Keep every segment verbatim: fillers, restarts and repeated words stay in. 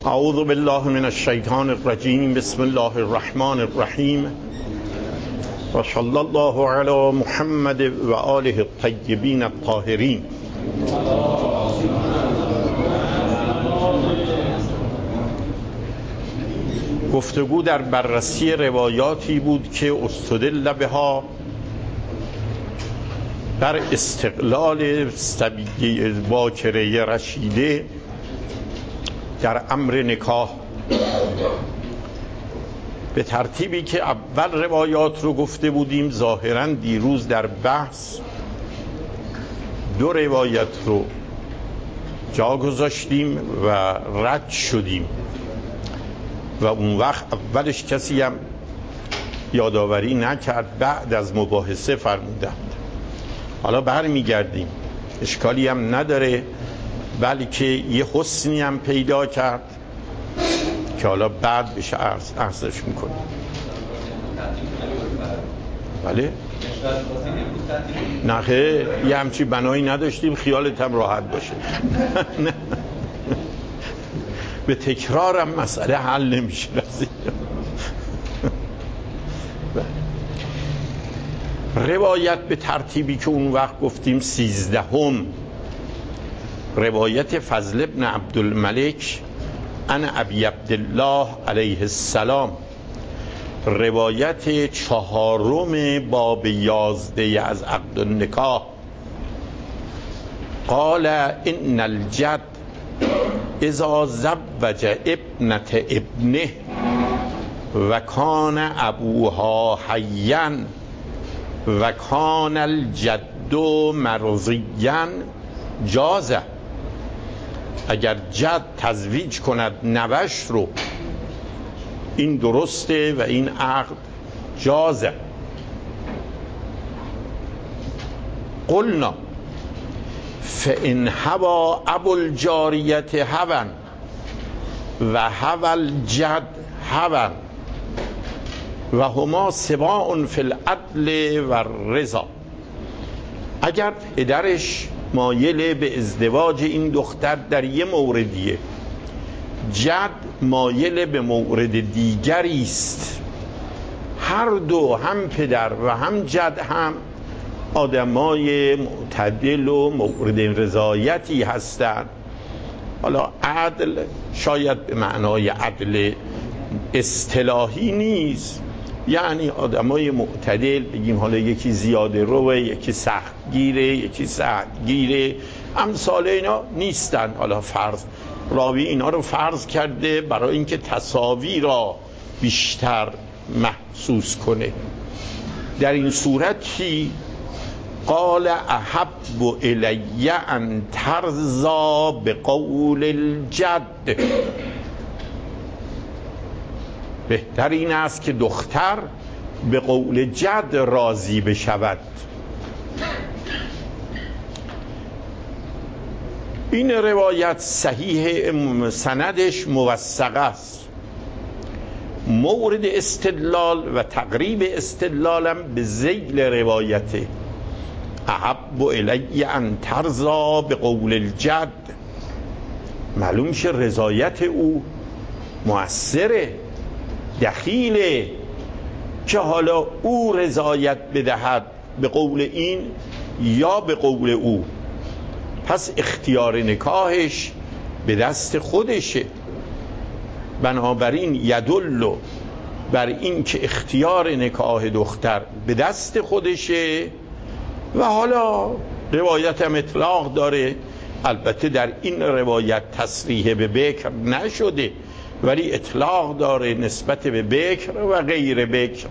اعوذ بالله من الشیطان الرجیم. بسم الله الرحمن الرحیم و صلی الله علی محمد و آله الطیبین الطاهرین. گفتگو در بررسی روایاتی بود که استدل بها در استقلال صبیه باکره رشیده در امر نکاح، به ترتیبی که اول روایات رو گفته بودیم. ظاهراً دیروز در بحث دو روایت رو جا گذاشتیم و رد شدیم و اون وقت اولش کسی هم یادآوری نکرد، بعد از مباحثه فرمودند. حالا برمیگردیم، اشکالی هم نداره، بلکه یه حسنی هم پیدا کرد که حالا بعد بشه عرض عرضش میکنیم. بله؟ نه خیلی یه همچی بنایی نداشتیم، خیالت هم راحت باشه. به تکرارم مسئله حل نمیشه. روایت به ترتیبی که اون وقت گفتیم سیزدهم، روایت فضل ابن عبدالملک عن ابی عبدالله علیه السلام، روایت چهارم باب یازده از عقد النکاح. قال ان الجد اذا زوج ابنة ابنه و کان ابوها حیا و کان الجد مرضیا جازه. اگر جد تزویج کند نوش رو، این درسته و این عقد جازه. قلنا فإن هوى ابو الجاریت هوى و هوى الجد هوى و هما سواء فی العدل و الرضا. اگر پدرش مایل به ازدواج این دختر در یه موردیه، جد مایل به مورد دیگری است، هر دو، هم پدر و هم جد، هم آدمای معتدل و مورد رضایتی هستند. حالا عدل شاید به معنای عدل اصطلاحی نیست، یعنی آدمای معتدل، بگیم حالا یکی زیاده روه، یکی سخت گیره، یکی سخت گیره، امثال اینا نیستن. حالا فرض راوی اینا رو فرض کرده برای اینکه تساوی را بیشتر محسوس کنه. در این صورت چی؟ قال احب الی ان ترضا بقول الجد، بهتر این است که دختر به قول جد راضی بشود. این روایت صحیح، سندش موثق است. مورد استدلال و تقریب استدلالم به ذیل روایته. احب الی ان ترضا به قول الجد، معلوم شه رضایت او مؤثره، دخیله، که حالا او رضایت بدهد به قول این یا به قول او، پس اختیار نکاحش به دست خودشه. بنابراین یدل بر این که اختیار نکاح دختر به دست خودشه. و حالا روایت هم اطلاق داره، البته در این روایت تصریح به بکر نشده، ولی اطلاق داره نسبت به بکر و غیر بکر.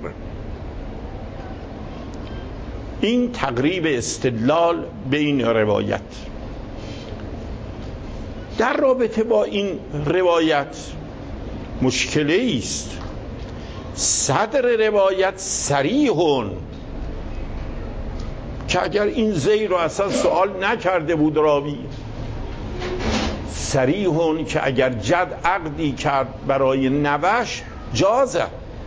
این تقریب استدلال به این روایت. در رابطه با این روایت مشکلی است. صدر روایت صریحون، که اگر این زیر رو اصلا سوال نکرده بود راوی، صریحون که اگر جد عقدی کرد برای نوش جازه،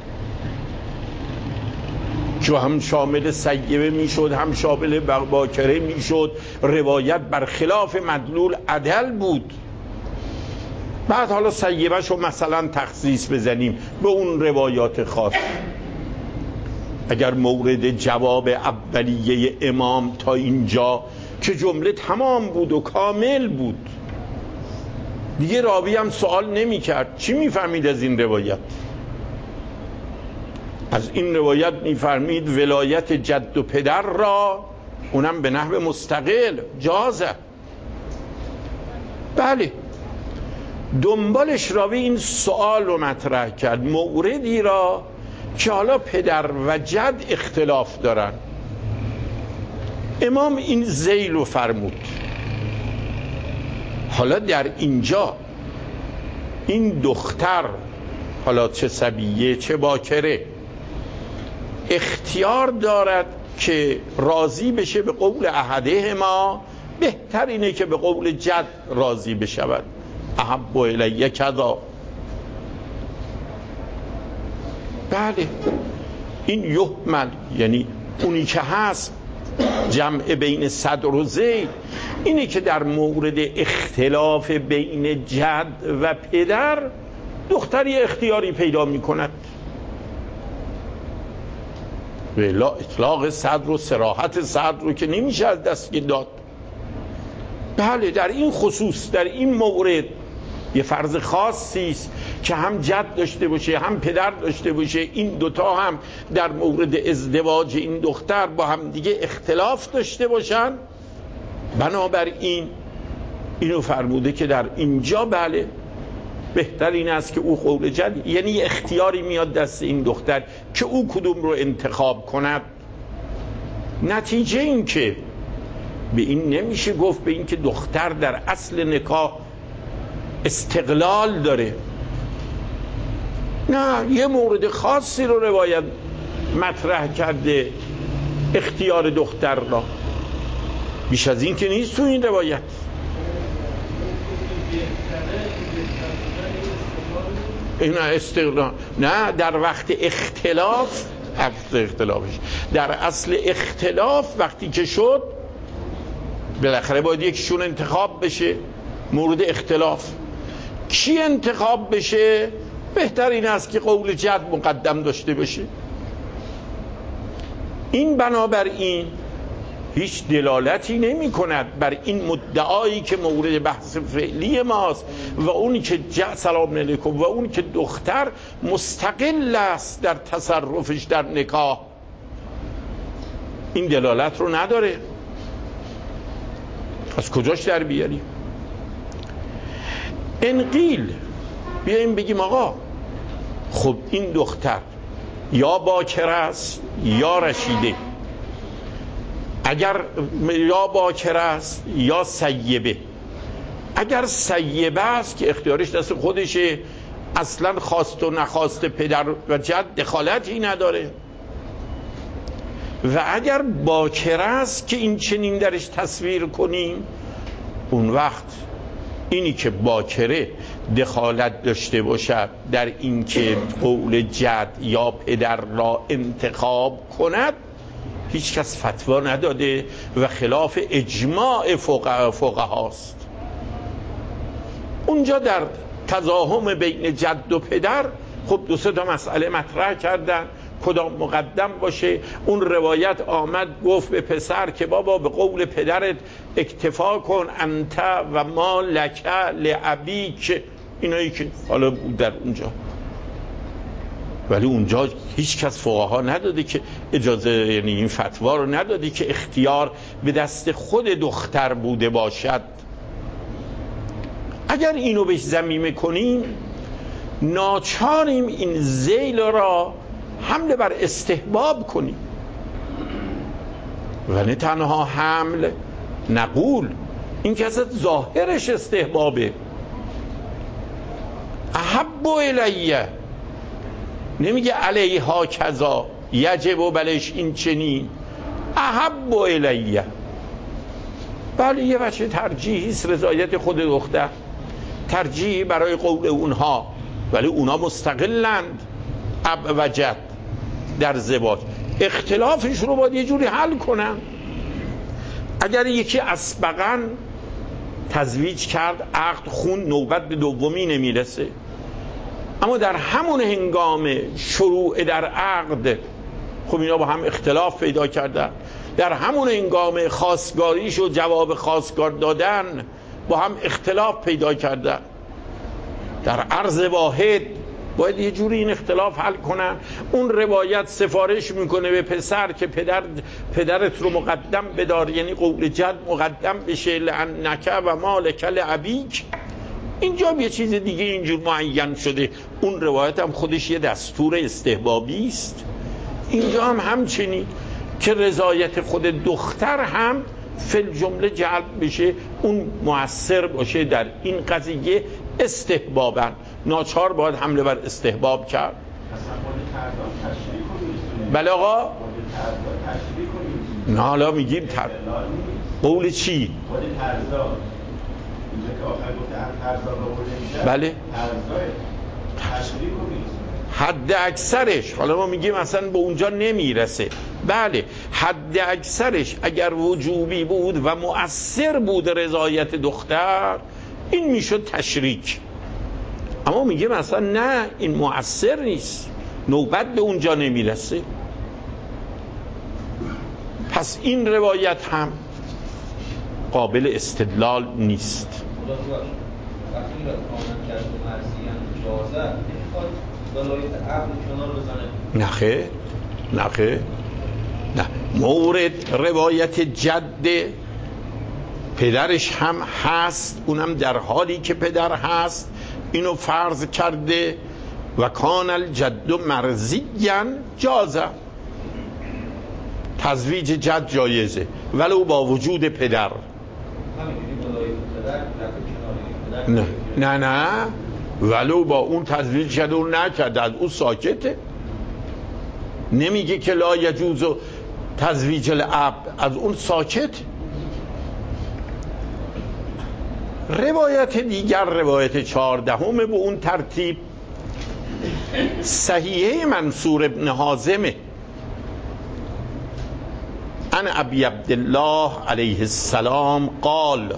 چون هم شامل سیبه میشد، هم شامل باکره میشد. روایت برخلاف مدلول عدل بود. بعد حالا سیبش رو مثلا تخصیص بزنیم به اون روایات خاص. اگر مورد جواب اولیه امام تا اینجا که جمله تمام بود و کامل بود، دیگه راوی هم سوال نمی کرد. چی می فهمید از این روایت؟ از این روایت می فهمید ولایت جد و پدر را اونم به نحو مستقل جازه. بله، دنبالش راوی این سوال رو مطرح کرد، موردی را که حالا پدر و جد اختلاف دارن. امام این ذیل رو فرمود. حالا در اینجا این دختر، حالا چه صبیه چه باکره، اختیار دارد که راضی بشه به قول احدهما، بهتر اینه که به قول جد راضی بشود. احب الیه کذا. بله، این یحمل یعنی اونی که هست جمع بین صدر و ذیل، اینه که در مورد اختلاف بین جد و پدر دختری اختیاری پیدا می کند. ولی اطلاق صدر و صراحت صدر رو که نمیشه از دست داد. بله، در این خصوص، در این مورد یه فرض خاصی است که هم جد داشته باشه هم پدر داشته باشه، این دوتا هم در مورد ازدواج این دختر با هم دیگه اختلاف داشته باشن. بنابراین اینو فرموده که در اینجا بله بهتر این است که او قول جد، یعنی اختیاری میاد دست این دختر که او کدوم رو انتخاب کند. نتیجه این که به این نمیشه گفت به این که دختر در اصل نکاح استقلال داره. نه، یه مورد خاصی رو روایت مطرح کرده، اختیار دختر را. بیش از این که نیست تو این روایت. این استقلال نه، در وقت اختلاف، اصل اختلافش در اصل اختلاف وقتی که شد بالاخره باید یکیشون انتخاب بشه. مورد اختلاف کی انتخاب بشه؟ بهتر این است که قول جد مقدم داشته باشه. این بنابراین هیچ دلالتی نمی کند بر این مدعایی که مورد بحث فعلی ماست و اونی که جد سلام علیکم و اون که دختر مستقل است در تصرفش در نکاح، این دلالت رو نداره. از کجاش در بیاریم؟ انقیل بیاییم بگیم آقا خب این دختر یا باکر است یا رشیده. اگر یا باکر است یا سیبه. اگر سیبه است که اختیارش دست خودشه، اصلا خواست و نخواست پدر و جد دخالتی نداره. و اگر باکر است که این چنین درش تصویر کنیم، اون وقت اینی که باکره دخالت داشته باشد در این که قول جد یا پدر را انتخاب کند، هیچ کس فتوا نداده و خلاف اجماع فقهاست. اونجا در تزاحم بین جد و پدر خب دو سه تا مسئله مطرح کردن، کدام مقدم باشه. اون روایت آمد گفت به پسر که بابا به قول پدرت اکتفا کن، انت و ما لک لابیک، اینایی که حالا بود در اونجا. ولی اونجا هیچ کس فقها نداده که اجازه، یعنی این فتوا رو نداده که اختیار به دست خود دختر بوده باشد. اگر اینو بهش ضمیمه کنیم، ناچاریم این ذیل را حمل بر استحباب کنیم و نه تنها حمل، نقول. این که اصلا ظاهرش استحبابه. احب الیه، نمیگه علیها کذا یجب و بلش این چنین، احب الیه. بله یه بچه ترجیحی است رضایت خود دختر، ترجیحی برای قول اونها، ولی اونا مستقلند اب و جد در زواج. اختلافش رو باید یه جوری حل کنن. اگر یکی اسبقاً تزویج کرد، عقد خون، نوبت به دومی نمیرسه، اما در همون هنگام شروع در عقد خب اینا با هم اختلاف پیدا کردن، در همون هنگام خواستگاریش و جواب خواستگار دادن با هم اختلاف پیدا کردن، در عرض واحد باید یه جوری این اختلاف حل کنن. اون روایت سفارش میکنه به پسر که پدر پدرت رو مقدم بدار، یعنی قول جد مقدم بشه، لعنک و مالک لابیک. اینجا یه چیز دیگه اینجور معین شده. اون روایت هم خودش یه دستور استحبابی است. اینجا هم همچنین که رضایت خود دختر هم فل جمله جلب بشه، اون مؤثر باشه در این قضیه استحبابا. ناچار باید حمله بر استحباب کرد. بله آقا، نه حالا میگیم تر... قول چی؟ بله حد اکثرش، حالا ما میگیم اصلا به اونجا نمیرسه، بله حد اکثرش اگر وجوبی بود و مؤثر بود رضایت دختر، این میشد تشریک. اما میگیم اصلا نه، این مؤثر نیست، نوبت به اونجا نمیرسه. پس این روایت هم قابل استدلال نیست. نخه نخه نه، مورد روایت جد پدرش هم هست، اونم در حالی که پدر هست اینو فرض کرده و کان الجد مرضیا جازه، تزویج جد جایزه ولو با وجود پدر. نه نه نه ولو با اون تزویج شده اون نکرده، از اون ساکته، نمیگه که لا یجوز تزویج الاب، از اون ساکت. روایت دیگر، روایت چهاردهم به اون ترتیب صحیحه منصور ابن حازمه، عن ابی عبدالله علیه السلام قال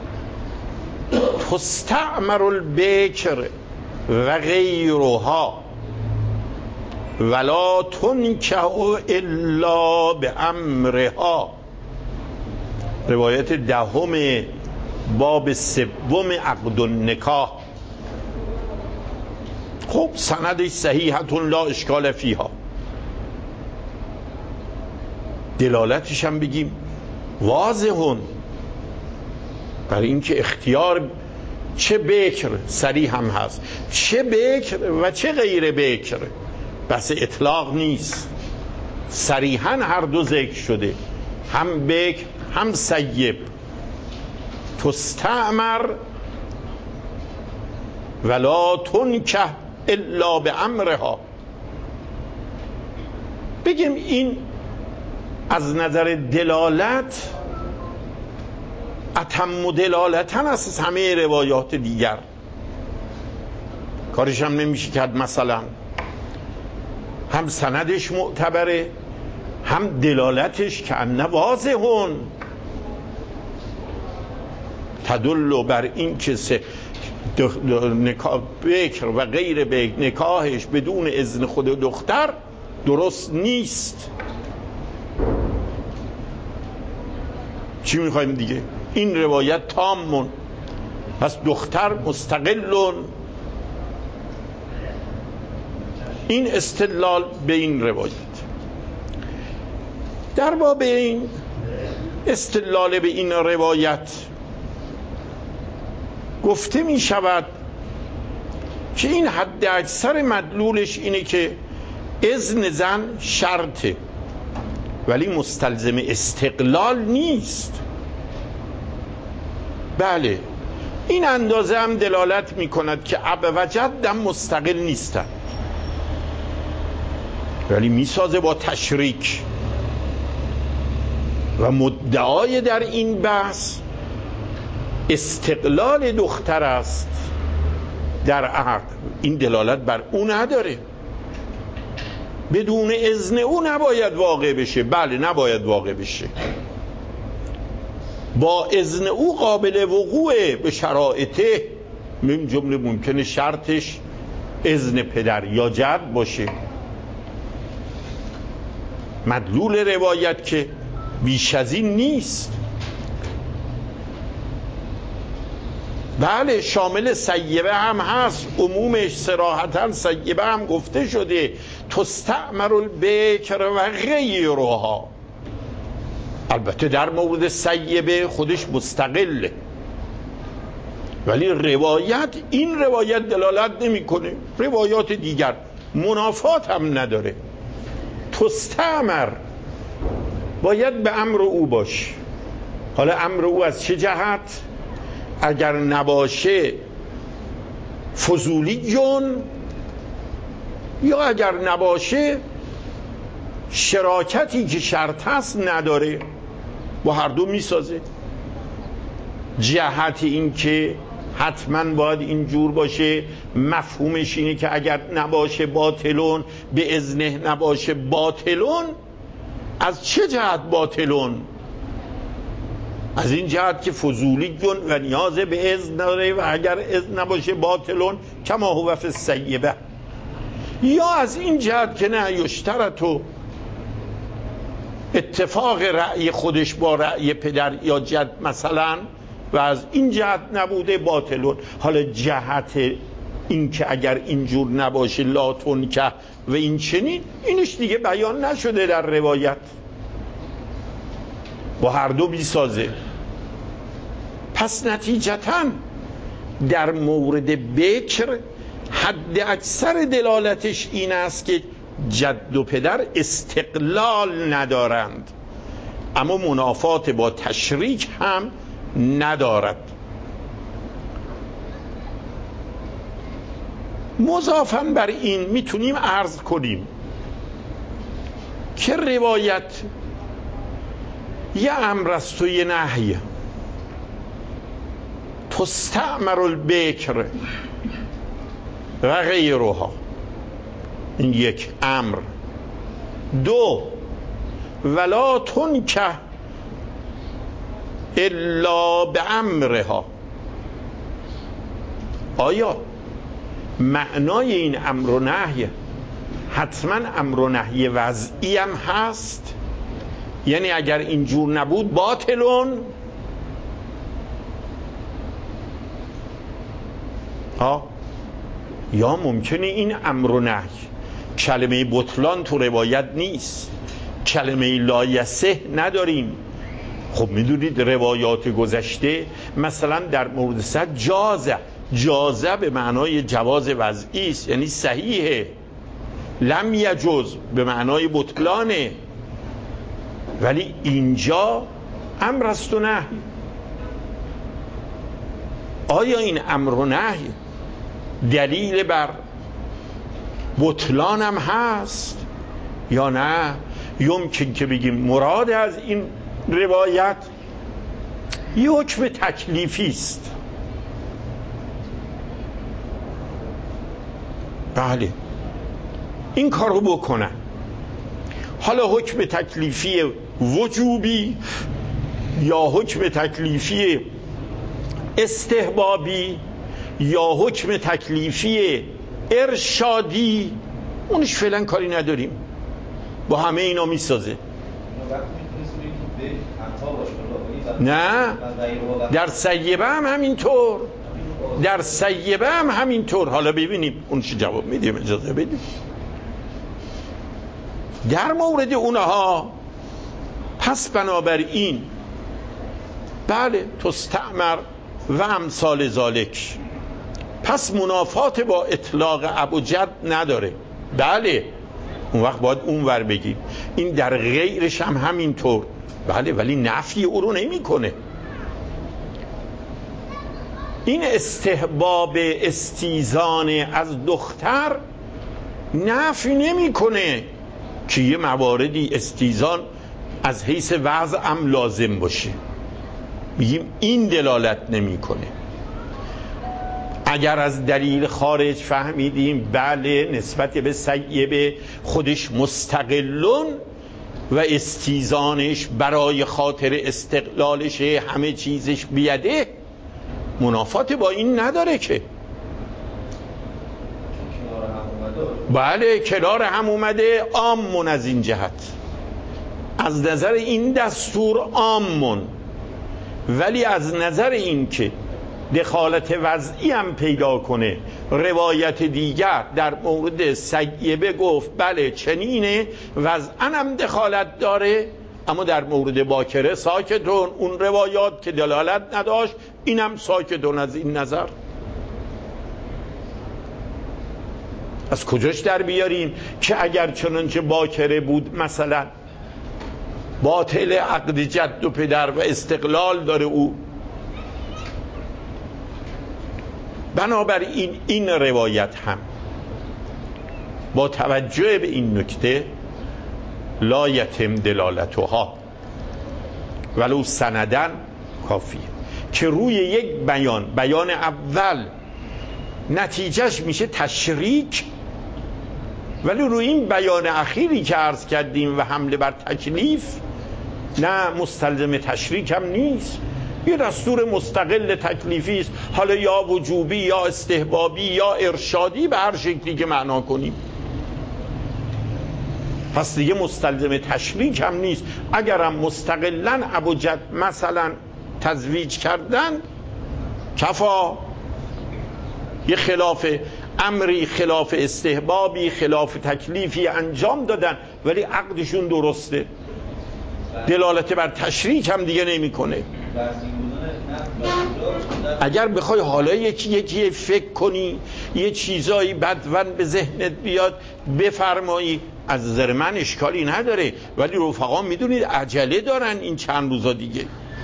تستعمر البکر و غیرها ولا تنکح الا بامرها. روایت دهم باب سوم عقد النکاح. خب سندش صحیحه لا اشکال فیها. دلالتش هم بگیم واضحون برای اینکه اختیار چه بکر صریح هم هست، چه بکر و چه غیر بکر، بس اطلاق نیست، صریحاً هر دو ذکر شده، هم بکر هم سیب. تستعمر ولا تنکح الا بامرها. بگیم این از نظر دلالت اتم دلالتن از همه روایات دیگر، کارش هم نمیشه کرد. مثلا هم سندش معتبره، هم دلالتش که انه واضحون تدل بر این که نکاح بکر و غیر بکر نکاحش بدون اذن خود دختر درست نیست. چی میخوایم دیگه؟ این روایت تامون، پس دختر مستقلون. این استدلال به این روایت. در باب این استدلال به این روایت گفته می شود که این حد اکثر مدلولش اینه که اذن زن شرطه ولی مستلزم استقلال نیست. بله این اندازه هم دلالت می کند که اب و جد هم مستقل نیستن، ولی می سازه با تشریک. و مدعای در این بحث استقلال دختر است در عقد. این دلالت بر او نداره، بدون اذن او نباید واقع بشه. بله نباید واقع بشه، با اذن او قابل وقوعه به شرایطه، من جمله ممکنه شرطش اذن پدر یا جد باشه. مدلول روایت که بیش از این نیست. بله شامل سیبه هم هست، عمومش صراحتا سیبه هم گفته شده تستعمر البکر و غیرها. البته در مورد سیبه خودش مستقله، ولی روایت این روایت دلالت نمیکنه، روایات دیگر منافات هم نداره. تستعمر باید به امر او باش. حالا امر او از چه جهت؟ اگر نباشه فضولی جون، یا اگر نباشه شراکتی که شرط هست نداره، با هر دو میسازه. جهت این که حتما باید اینجور باشه مفهومش اینه که اگر نباشه باطلون، به اذنه نباشه باطلون. از چه جهت باطلون؟ از این جهت که فضولی جون و نیاز به اذن داره و اگر اذن نباشه باطلون کما هو فی السیبه. یا از این جهت که نه یشترطو اتفاق رأی خودش با رأی پدر یا جد مثلا، و از این جهت نبوده باطلون. حالا جهت این که اگر اینجور نباشه لا تنکح و این چنین، اینش دیگه بیان نشده در روایت، با هر دو بیسازه. پس نتیجتاً در مورد بکر حد اکثر دلالتش این است که جد و پدر استقلال ندارند، اما منافات با تشریک هم ندارد. مضافاً بر این میتونیم عرض کنیم که روایت یه امر است و یه نهی. تستعمر البکر و غیرها، این یک امر. دو، ولا تنکح الا بامرها. آیا معنای این امر و نهی حتما امر و نهی وضعی هم هست؟ یعنی اگر اینجور نبود باطلون؟ ها، یا ممکنه این امر و نهی کلمه بطلان تو روایت نیست، کلمه لایسه نداریم. خب میدونید روایات گذشته مثلا در مورد صد جازه، جازه به معنای جواز وضعی است، یعنی صحیحه. لم یجوز به معنای بطلانه، ولی اینجا امر است و نهی. آیا این امر و نهی دلیل بر بطلان هم هست یا نه؟ یمکن که بگیم مراد از این روایت یه حکم تکلیفی است. بله این کارو بکنن. حالا حکم تکلیفی وجوبی یا حکم تکلیفی استحبابی یا حکم تکلیفی ارشادی، اونش فعلا کاری نداریم، با همه اینا میسازه. نه، در سیبه هم همینطور، در سیبه هم همینطور. حالا ببینیم اونش جواب میدیم، اجازه بدیم. در مورد اونها پس بنابراین بله تستعمر و امثال ذالک، پس منافات با اطلاق ابوجد نداره. بله اون وقت باید اون ور بگیم این در غیرش هم همینطور. بله ولی نفی او رو نمی کنه. این استحباب استیزان از دختر نفی نمی کنه که یه مواردی استیزان از حیث وضع هم لازم باشه، میگیم این دلالت نمی کنه. اگر از دلیل خارج فهمیدیم بله نسبت به سیبه خودش مستقلون، و استیزانش برای خاطر استقلالش همه چیزش بیده، منافات با این نداره که. بله کنار هم اومده، عامون از این جهت، از نظر این دستور عامون، ولی از نظر این که دخالت وضعی هم پیدا کنه، روایت دیگر در مورد سیبه گفت بله چنینه، وضعا هم دخالت داره، اما در مورد باکره ساکتون، اون روایات که دلالت نداشت اینم ساکتون از این نظر. از کجاش در بیاریم که اگر چنانچه باکره بود مثلا باطل عقد جد و پدر و استقلال داره او. بنابراین این روایت هم با توجه به این نکته لا یتم دلالتها ولو سندن کافیه، که روی یک بیان، بیان اول نتیجهش میشه تشریک، ولی روی این بیان اخیری که عرض کردیم و حمله بر تکلیف نه مستلزم تشریک هم نیست، یه دستور مستقل تکلیفی است، حالا یا وجوبی یا استحبابی یا ارشادی، به هر شکلی که معنا کنیم، پس دیگه مستلزم تشریک هم نیست. اگرم مستقلا ابو جد مثلا تزویج کردن کفا، یه خلاف امری، خلاف استحبابی، خلاف تکلیفی انجام دادن، ولی عقدشون درسته، دلالت بر تشریک هم دیگه نمی کنه. اگر بخوای حالا یکی یکی فکر کنی، یه چیزایی بدون به ذهنت بیاد بفرمایی، از نظر من اشکالی نداره، ولی رفقا میدونید عجله دارن این چند روزا دیگه.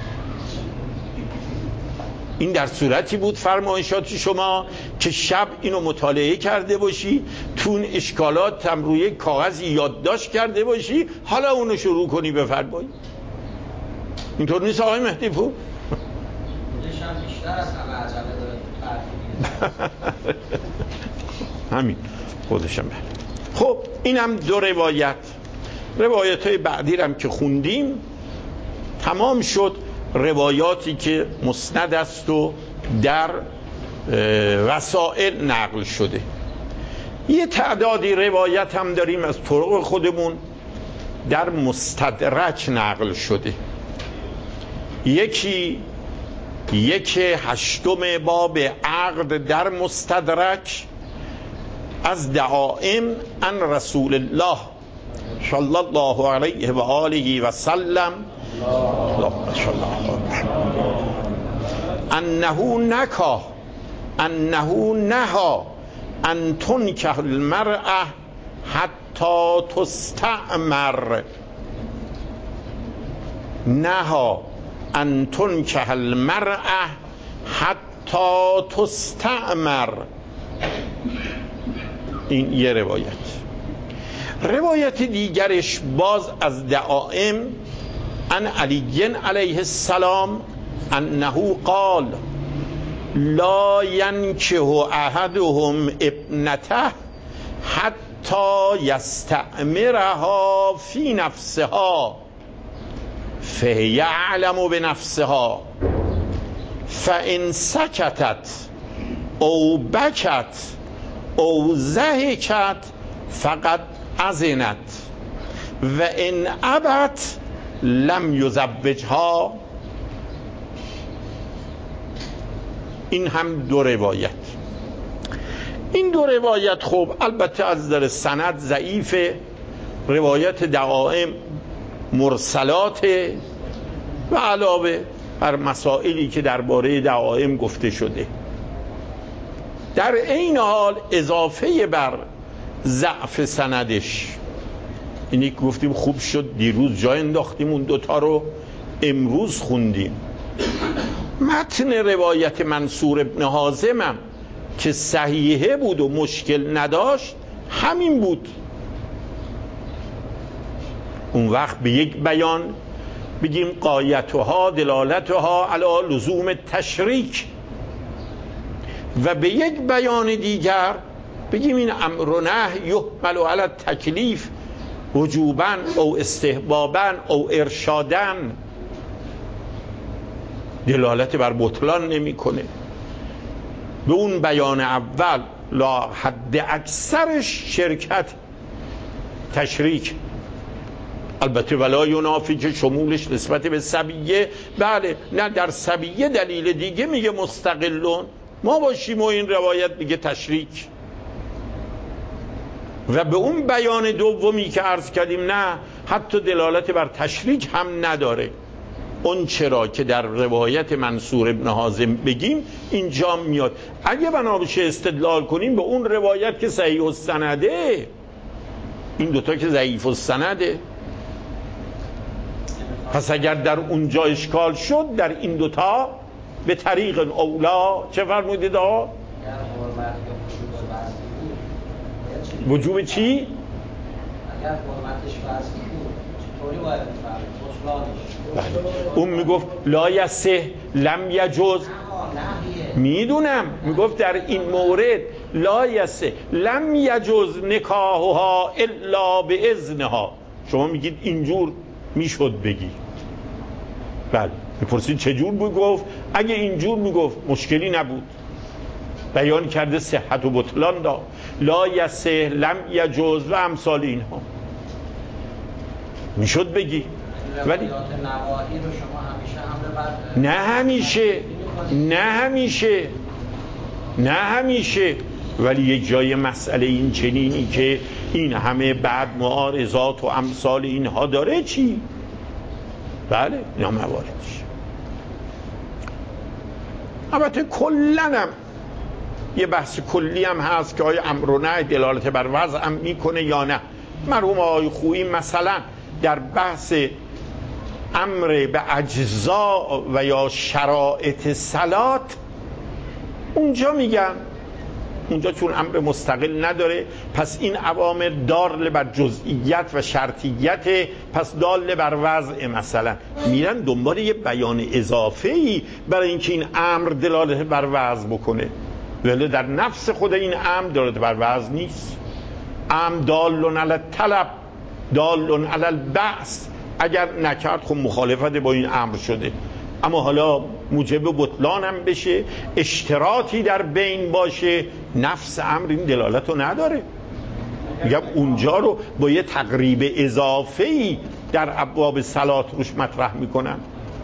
این در صورتی بود فرمایشات شما که شب اینو مطالعه کرده باشی، تو اون اشکالات هم روی کاغذی یادداشت کرده باشی، حالا اونو شروع کنی بفرمایی. اینطور نیست آقای مهدی پور؟ خودش هم بیشتر از همه عجله داره. همین خودش هم. خب اینم دو روایت، روایت های بعدی هم که خوندیم تمام شد. روایاتی که مسند است و در وسائل نقل شده. یه تعدادی روایت هم داریم از طرق خودمون در مستدرک نقل شده. یکی یک هشتم باب عقد در مستدرک از دعائم عن رسول الله صلی الله علیه و آله و سلم انه نکا انه نها ان تنکح المرأة حتی تستعمر، نها ان تنکح المرأة حتی تستعمر. این یه روایت. روایت دیگرش باز از دعائم عن علی علیه السلام انه قال لا ینکح احدهم ابنته حتی یستعمرها فی نفسها فهی اعلم بنفسها فان سکتت او بکت او ضحکت فقد اذنت و ان ابت لم یزوجها. این هم دو روایت. این دو روایت خب البته از نظر سند ضعیفه، روایت دعائم مرسلات و علاوه بر مسائلی که درباره دعائم گفته شده. در این حال اضافه بر ضعف سندش، اینی که گفتیم خوب شد دیروز جای انداختیم اون دوتا رو امروز خوندیم، متن روایت منصور ابن حازمم که صحیحه بود و مشکل نداشت همین بود. اون وقت به یک بیان بگیم قایتها دلالتها علی لزوم تشریک و به یک بیان دیگر بگیم این امر و نهی یحمل علی تکلیف وجوباً او استحباباً او ارشاداً دلالت بر بطلان نمیکنه. به اون بیان اول لا حد اکثرش شرکت تشریک، البته ولا ینافی که شمولش نسبت به سبیه، بله نه در سبیه دلیل دیگه میگه مستقلون ما باشیم و این روایت میگه تشریک. و به اون بیان دومی که عرض کردیم نه حتی دلالت بر تشریک هم نداره. اون چرا که در روایت منصور ابن حازم بگیم اینجا میاد. اگه بنا بشه استدلال کنیم به اون روایت که صحیح السنده، این دوتا که ضعیف السنده، پس اگر در اونجا اشکال شد در این دوتا به طریق اولا چه فرمودید آقا؟ وجوب چی؟ اگر حرمتش فرضی بود چطوری باید بفرمید؟ اون میگفت لا یسه لم یجوز، میدونم میگفت در این مورد لا یسه لم یجوز نکاحها الا به اذنها. شما میگید اینجور میشد بگی، بله میپرسید چجور میگفت؟ اگه اینجور میگفت مشکلی نبود، بیان کرده صحت و بطلان دا لا یسه لم یجوز و امثال اینها میشد بگی. ولی نه همیشه نه همیشه نه همیشه ولی یک جای مسئله این چنینی که این همه بعد معارضات و امثال اینها داره چی؟ بله اینا مواردش. البته کلنم یه بحث کلی هم هست که آیا امر و نهی دلالت بر وضع هم میکنه یا نه. مرحوم آقای خویی مثلا در بحث امر به اجزا و یا شرائط صلات اونجا میگن، اونجا چون امر مستقل نداره پس این اوامر دال بر جزئیت و شرطیت، پس دال بر وضع، مثلا میرن دنبال یه بیان اضافه‌ای برای اینکه این امر دلالت بر وضع بکنه، ولی در نفس خود این امر دلالت بر وضع نیست. امر دال علی الطلب دال علی البعث، اگر نکرد خب مخالفت با این امر شده، اما حالا موجب بطلان هم بشه، اشتراطی در بین باشه، نفس امر این دلالت رو نداره. میگم اونجا رو با یه تقریب اضافه‌ای در ابواب صلات روش مطرح میکنن.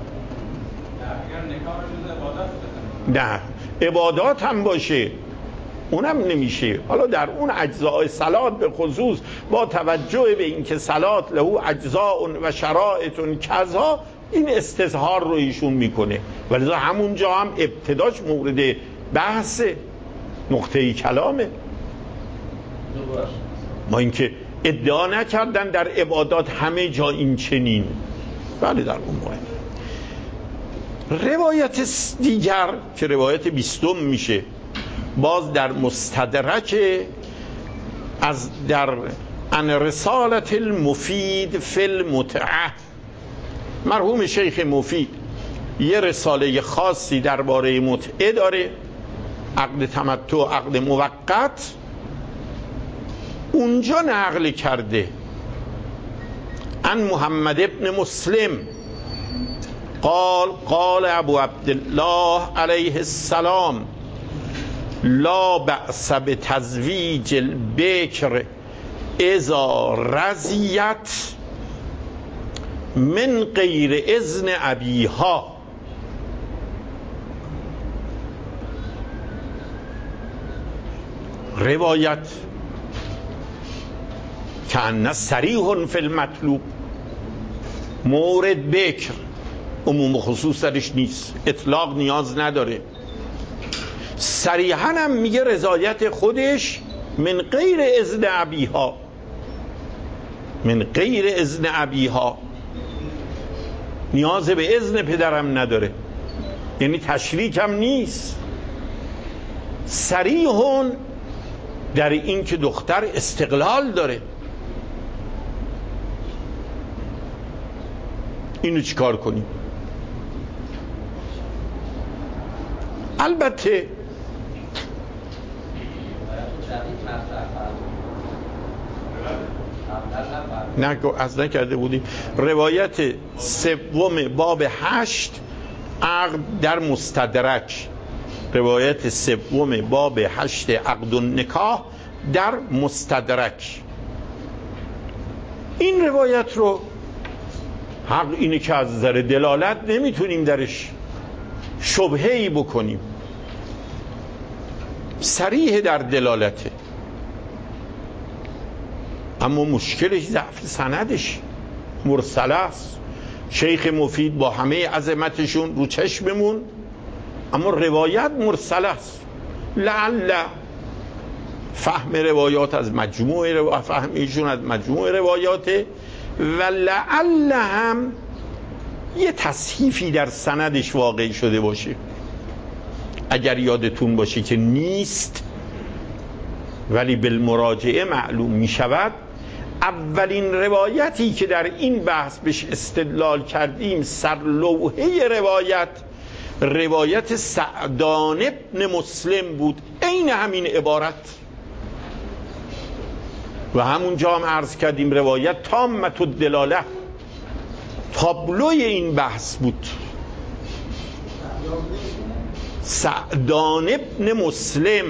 نه عبادات هم باشه اونم نمیشه. حالا در اون اجزاء صلات به خصوص با توجه به اینکه صلات له اجزاء و شرائط کذا، این استظهار رو ایشون میکنه، ولی همونجا هم ابتداش مورد بحث نقطه کلامه. ما اینکه ادعا نکردن در عبادات همه جا این چنین، بله در اون مورد. روایت دیگر که روایت بیستم میشه، باز در مستدرک از در ان رسالت المفید فی المتعه، مرحوم شیخ مفید یه رساله خاصی درباره متعه داره، عقد تمتع، عقد موقت، اونجا نقل کرده ان محمد ابن مسلم قال قال ابو عبدالله علیه السلام لا بأس بتزویج البکر اذا رضیت من غیر اذن ابیها. روایت کأن صریح فی المطلوب، مورد بکر عموم خصوص درش نیست، اطلاق نیاز نداره، صریحاً هم میگه رضایت خودش من غیر اذن ابیها، من غیر اذن ابیها، نیاز به اذن پدرم نداره، یعنی تشریک هم نیست، صریحون در این که دختر استقلال داره. اینو چیکار کنیم؟ البته جدید مطرح فرمود قبلا نفرمود نه از نکرده بودیم. روایت سوم باب هشت عقد در مستدرک، روایت سوم باب هشت عقد النکاح در مستدرک. این روایت رو حق اینه که از نظر دلالت نمیتونیم درش شبهه‌ای بکنیم، صریح در دلالته، اما مشکلش ضعف سندش، مرسله است. شیخ مفید با همه عظمتشون رو چشممون، اما روایت مرسله است. لعل فهم روایات از مجموع رو... فهم ایشون از مجموع روایاته و لعل هم یه تصحیفی در سندش واقع شده باشه. اگر یادتون باشه که نیست ولی بالمراجعه معلوم می شود، اولین روایتی که در این بحث بهش استدلال کردیم سرلوحه روایت روایت سعدان ابن مسلم بود، عین همین عبارت، و همونجا هم عرض کردیم روایت تامت الدلاله، تابلوی این بحث بود. سعدان ابن مسلم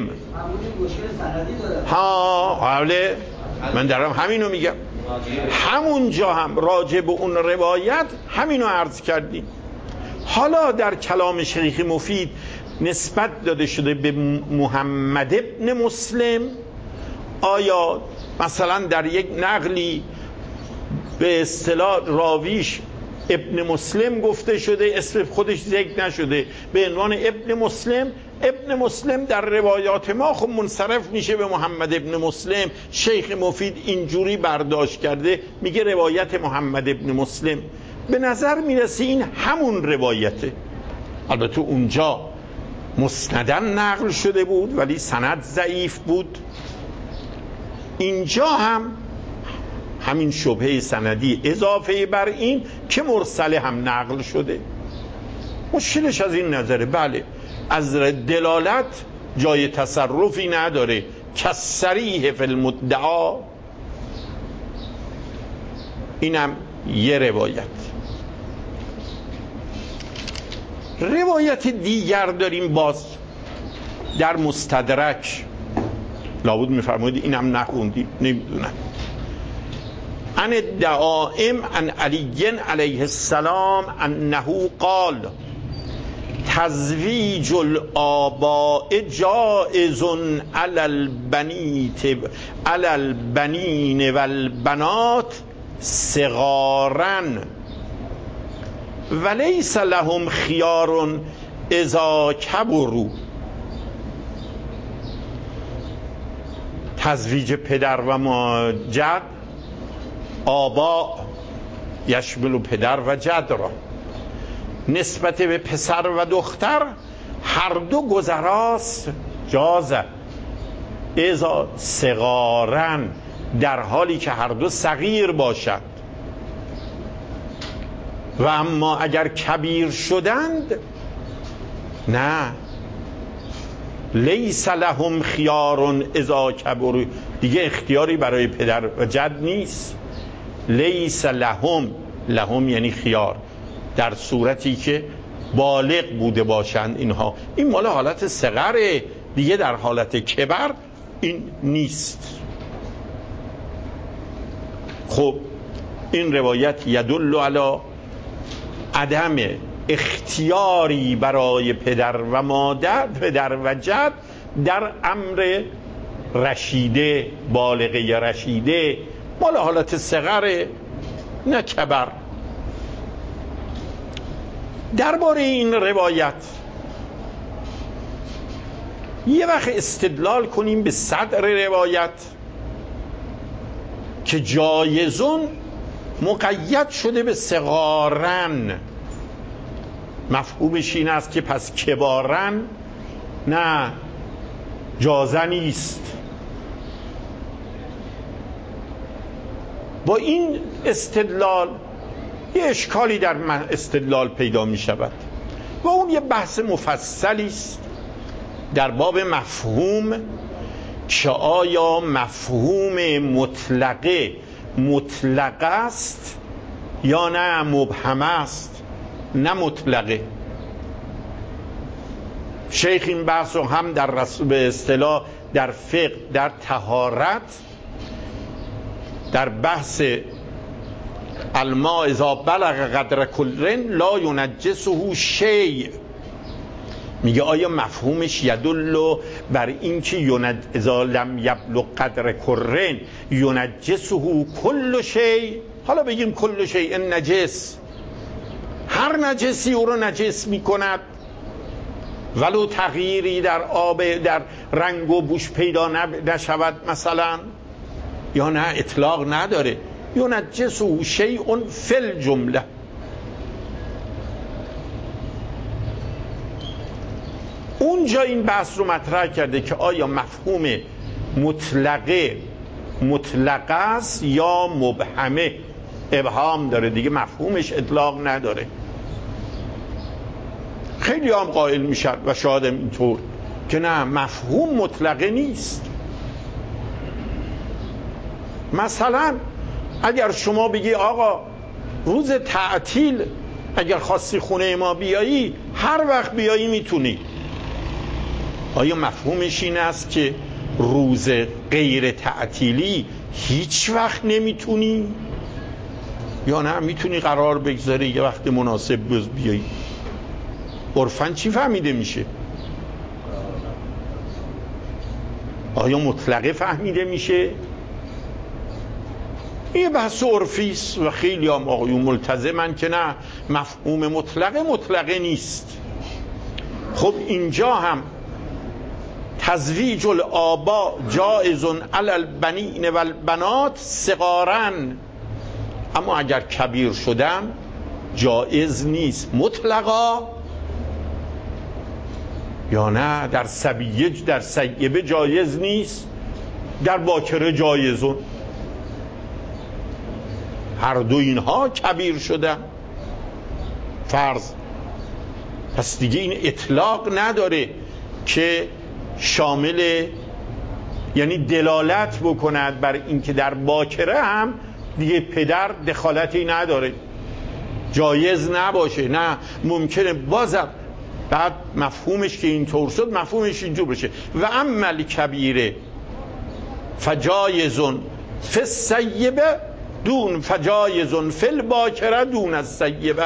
ها، حاله من دارم همینو میگم، همونجا هم راجع به اون روایت همینو عرض کردیم. حالا در کلام شیخ مفید نسبت داده شده به محمد ابن مسلم، آیا مثلا در یک نقلی به اصطلاح راویش ابن مسلم گفته شده، اسم خودش ذکر نشده، به عنوان ابن مسلم، ابن مسلم در روایات ما خب منصرف میشه به محمد ابن مسلم. شیخ مفید اینجوری برداشت کرده، میگه روایت محمد ابن مسلم. به نظر میرسه این همون روایته، البته اونجا مسندن نقل شده بود ولی سند ضعیف بود، اینجا هم همین شبهه سندی اضافه بر این که مرسله هم نقل شده. مشکلش از این نظره، بله از دلالت جای تصرفی نداره، کسریح فی المدعا. اینم یه روایت. روایت دیگر داریم باز در مستدرک، لابد میفرمایید اینم نخوندی، نمیدونم. عن الدائم عن علی علیه السلام انه قال تزویج الآباء جائز علی البنیت علی البنین والبنات صغارا ولیس لهم خیار اذا کبروا. تزویج پدر و ماجد، آبا یشمل پدر و جد را، نسبت به پسر و دختر هر دو گذراست، جازه اذا صغارن، در حالی که هر دو صغیر باشد، و اما اگر کبیر شدند نه، لیس لهم خیار اذا کبروا، دیگه اختیاری برای پدر و جد نیست. لیس لهم، لهم یعنی خیار، در صورتی که بالغ بوده باشند اینها. این مال حالت صغره دیگه، در حالت کبر این نیست. خب این روایت یدل علی عدم اختیاری برای پدر و مادر، پدر و جد در امر رشیده، بالغه یا رشیده، مال حالت صغر نه کبر. درباره این روایت یه وقت استدلال کنیم به صدر روایت که جایزون مقید شده به صغارن، مفهومش این است که پس کبارن نه، جازه نیست. با این استدلال یه اشکالی در استدلال پیدا می شود و اون یه بحث مفصلی است در باب مفهوم، که آیا مفهوم مطلقه مطلق است یا نه مبهم است؟ نه مطلقه. شیخ این بحث رو هم در رسول به اصطلاح در فقه، در طهارت، در بحث الماء اذا بلغ قدر کل لا ینجسه شیء میگه آیا مفهومش یدل بر این که ینج اذا لم یبلغ قدر کل ینجسه کل شیء؟ حالا بگیم کل شیء نجس، هر نجسی او رو نجس میکند ولو تغییری در آب در رنگ و بوش پیدا نشود مثلا، یا نه اطلاق نداره ینجسه شیء فی الجمله. اونجا این بحث رو مطرح کرده که آیا مفهوم مطلقه مطلق است یا مبهمه؟ ابهام داره دیگه، مفهومش اطلاق نداره. خیلی هم قائل میشن و شاهدم اینطور که نه، مفهوم مطلقه نیست. مثلا اگر شما بگی آقا روز تعطیل اگر خواستی خونه ما بیایی هر وقت بیایی میتونی، آیا مفهومش این است که روز غیر تعطیلی هیچ وقت نمیتونی؟ یا نه میتونی قرار بگذاری یه وقت مناسب بیایی؟ عرفاً چی فهمیده میشه؟ آیا مطلقه فهمیده میشه؟ این بحث عرفی است و خیلی هم آقایون ملتزمن که نه، مفهوم مطلقه مطلقه نیست. خب اینجا هم تزویج الآباء جائز علی البنین و البنات صغارا، اما اگر کبیر شدن جائز نیست مطلقا، یا نه در سبیه در سیبه جایز نیست، در باکره جایزون. هر دو اینها کبیر شدن فرض، پس دیگه این اطلاق نداره که شامل، یعنی دلالت بکند بر اینکه در باکره هم دیگه پدر دخالتی نداره، جایز نباشه. نه، ممکنه بازم بعد مفهومش که اینطور شد مفهومش اینجور بشه و عمل کبیره فجایزون فی السیبه دون فجایزون فی الباکره دون السیبه.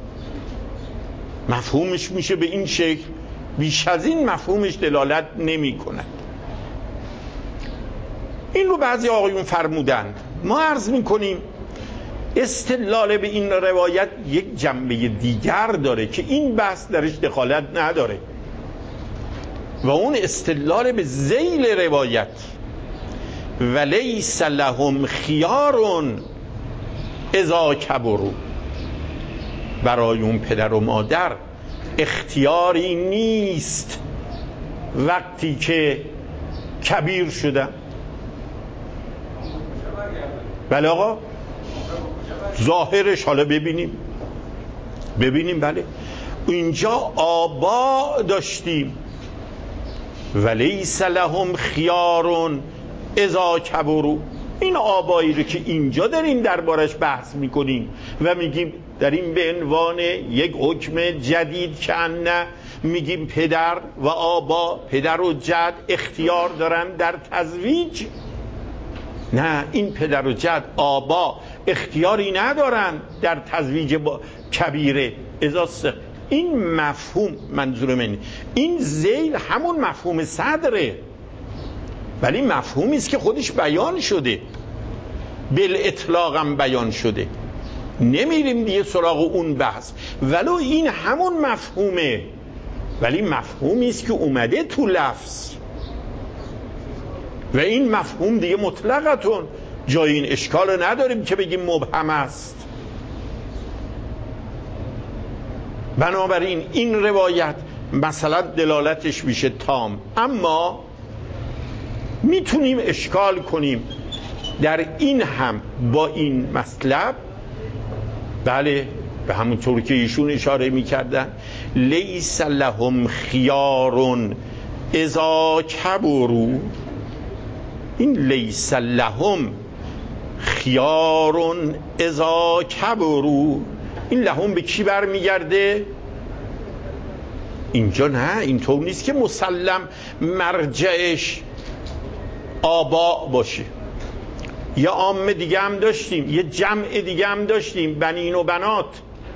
مفهومش میشه به این شکل، بیش از این مفهومش دلالت نمی کند. این رو بعضی آقایون فرمودند. ما عرض میکنیم استدلال به این روایت یک جنبه دیگر داره که این بحث درش دخالت نداره و اون استدلال به ذیل روایت ولیس لهم خیار اذا کبروا. برای اون پدر و مادر اختیاری نیست وقتی که کبیر شدن. بله آقا، ظاهرش حالا ببینیم ببینیم بله اینجا آبا داشتیم ولیس لهم خیار اذا کبروا. این آبایی رو که اینجا داریم دربارش بحث میکنیم و میگیم در این به عنوان یک حکم جدید که نه، میگیم پدر و آبا، پدر و جد اختیار دارن در تزویج. نه، این پدر و جد آبا اختیاری ندارن در تزویج با کبیره اذا سق. این مفهوم منظور من این ذیل همون مفهوم صدره، ولی مفهومی است که خودش بیان شده، بالاطلاق هم بیان شده، نمیریم دیگه سراغ اون بحث. ولو این همون مفهومه، ولی مفهومی است که اومده تو لفظ و این مفهوم دیگه مطلقتون جای این اشکال نداریم که بگیم مبهم است. بنابراین این روایت مثلا دلالتش میشه تام، اما میتونیم اشکال کنیم در این هم با این مطلب. بله، به همون طور که ایشون اشاره میکردن لیس لهم خیار اذا کبروا. این لیس لهم خیارون اذا کبرو. این لهم به کی برمیگرده؟ اینجا نه، اینطور نیست که مسلم مرجعش آبا باشه. یا عامه دیگه هم داشتیم، یه جمع دیگه هم داشتیم، بنین و بنات،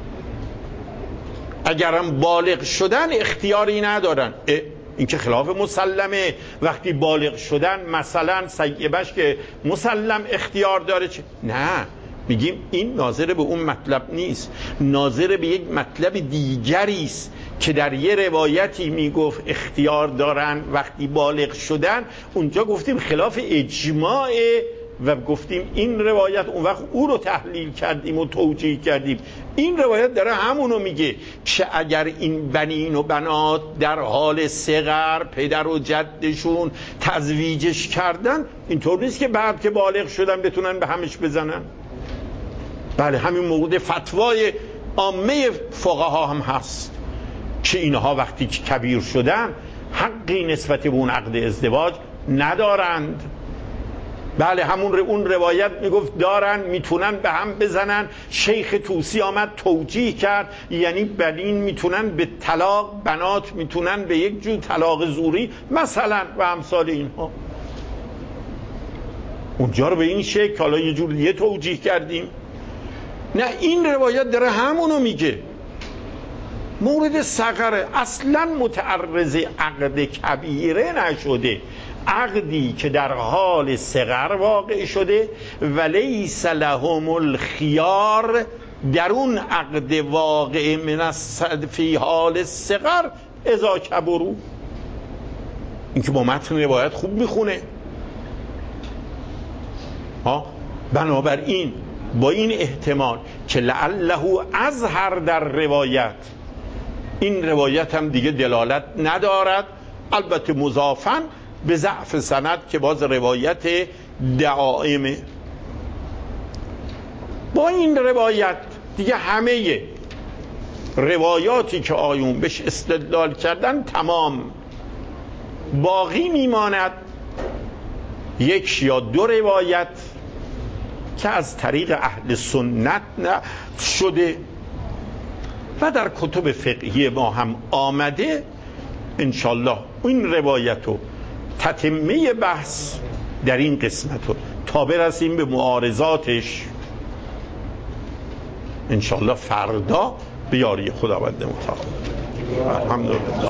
اگرم بالغ شدن اختیاری ندارن. این که خلاف مسلمه. وقتی بالغ شدن مثلا سیبش که مسلم اختیار داره چه؟ نه، میگیم این ناظر به اون مطلب نیست، ناظر به یک مطلب دیگری است که در یه روایتی میگفت اختیار دارن وقتی بالغ شدن، اونجا گفتیم خلاف اجماع و گفتیم این روایت، اون وقت او رو تحلیل کردیم و توجیه کردیم. این روایت داره همونو میگه که اگر این بنین و بنات در حال صغر پدر و جدشون تزویجش کردن، اینطور نیست که بعد که بالغ شدن بتونن به همش بزنن. بله، همین مورد فتوای عامه فقها هم هست که اینها وقتی که کبیر شدن حقی نسبت به اون عقد ازدواج ندارند. بله، همون اون روایت میگفت دارن، میتونن به هم بزنن. شیخ طوسی آمد توجیه کرد، یعنی بنین میتونن به طلاق، بنات میتونن به یک جور طلاق زوری مثلا و امثال اینها. اونجا رو به این شکل حالا یه جور دیگه توجیه کردیم. نه، این روایت داره همونو میگه. مورد صغر اصلا متعرض عقد کبیره نشده، عقدی که در حال صغر واقع شده و لیس لهم الخیار، در اون عقد واقع من الصد فی حال صغر اذا کبرو. این که با متن روایت خوب میخونه ها. بنابراین با این احتمال که لعله اظهر در روایت، این روایت هم دیگه دلالت ندارد، البته مضافن به ضعف سند که باز روایت دعائمه. با این روایت دیگه همه روایاتی که آیون بهش استدلال کردن تمام. باقی میماند یک یا دو روایت که از طریق اهل سنت شده و در کتب فقهی ما هم آمده. انشالله این روایتو تتمه بحث در این قسمتو تا برسیم به معارضاتش انشالله فردا به یاری خداوند متعال. الحمدلله.